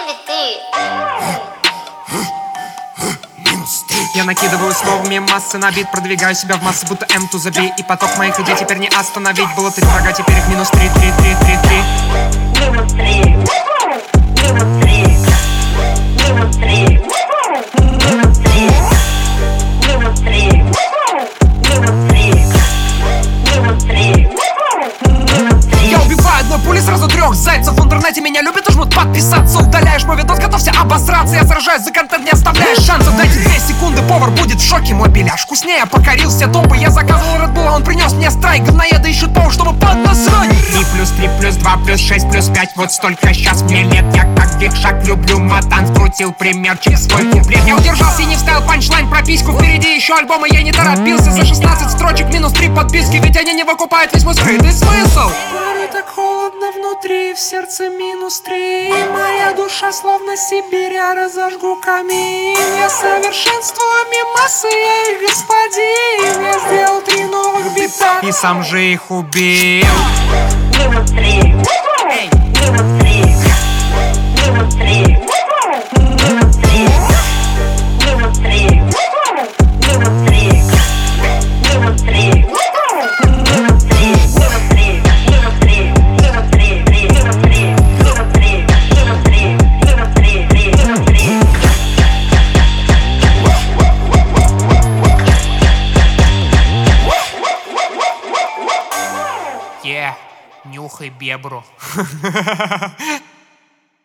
Я накидываю словами массы на бит, продвигаю себя в массы, будто M to the B. И поток моих идей теперь не остановить. Было 3 врага, теперь их минус 3, 3, 3, 3, 3. Минус 3, минус 3, минус 3, минус 3, минус 3, минус 3, минус 3. Я убиваю одной пулей сразу 3 зайцев. В интернете меня любят и жмут подписаться. Удаляешь мой видос, готовься обосраться. Я сражаюсь за контент, не оставляешь шансов. Дайте 2 секунды, повар будет в шоке. Мой беляш вкуснее, покорил все топы. Я заказывал Red Bull, а он принес мне страйк. Говноеды ищут повод, чтобы поднасрать. 3 плюс 3 плюс 2 плюс 6 плюс 5. Вот столько сейчас мне лет. Я как Биг Шаг люблю матан. Вкрутил пример через свой куплет. Я удержался и не вставил панчлайн про письку. Впереди еще альбомы, я не торопился. За 16 строчек минус 3 подписки. Ведь они не выкупают весь мой скрытый смысл. Порой так холодно внутри, в сердце минус 3. Моя душа словно Сибирь, я разожгу камин. Я совершенствую мимасы, я их господин. Я сделал 3 новых бита И сам же их убил. Минус 3, минус 3, минус 3, минус 3, минус 3, минус 3, минус 3. Нюхай бебру.